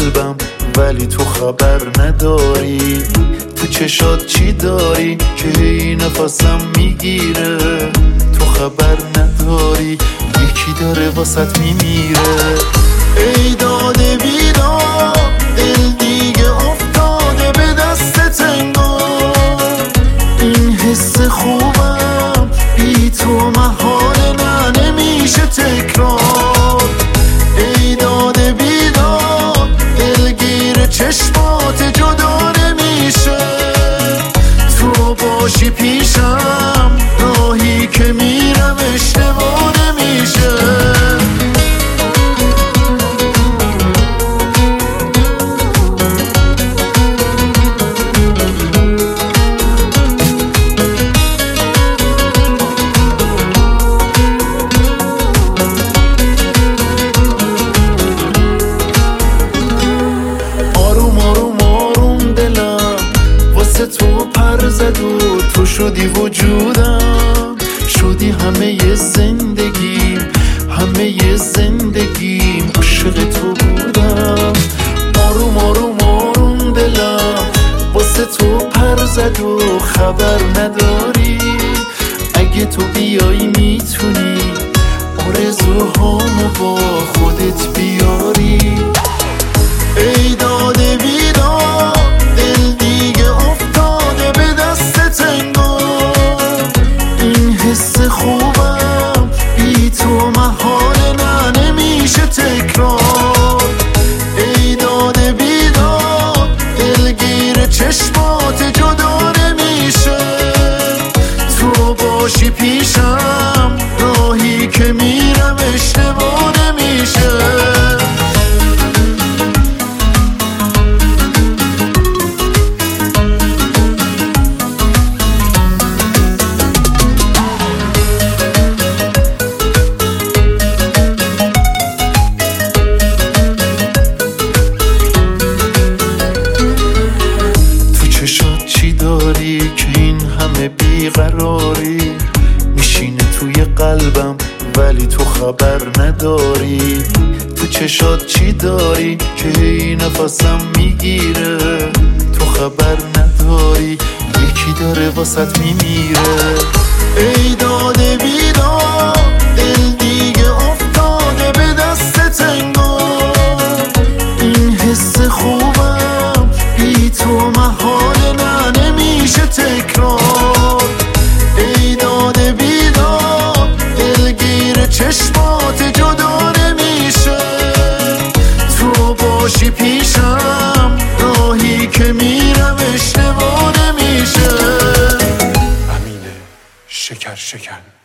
قلبم ولی تو خبر نداری. تو چشات چی داری که هی نفسم میگیره؟ تو خبر نداری یکی داره واسط میمیره. ای داده بیدار دل دیگه افتاده به دست انگار. این حس خوبم بی تو محاله، نه نمیشه تکرار. ای داده بیدار دلگیر چشمات جدا نمیشه. تو باشی پیشم راهی که میرم اشتباه نمیشه. تو پر زد و تو شدی وجودم، شدی همه زندگیم، همه زندگیم عاشق تو بودم. آروم آروم آروم دلم واسه تو پر زد و خبر نداری. اگه تو بیایی میتونی آرزوهامو با خودت بیاری. ای داده بیدار دل دیگه افتاده به دست انگار. این حس خوبم بی تو محاله، نه نمیشه تکرار. ای داده بیدار دلگیر چشمات جدا نمیشه. تو باشی پیشم راهی که میرم اشتباه نمیشه. که این همه بیقراری میشینه توی قلبم ولی تو خبر نداری. تو چشات چی داری که هی نفسم میگیره؟ تو خبر نداری یکی داره واسط میمیره. ای داده بیدار دل دیگه افتاده به دست انگار. این حس خوبم بی تو محاله، نه نمیشه تکرار. ای داده بیدار دلگیر چشمات جدا نمیشه. تو باشی پیشم راهی که میرم اشتباه نمیشه. امین شکر شکن.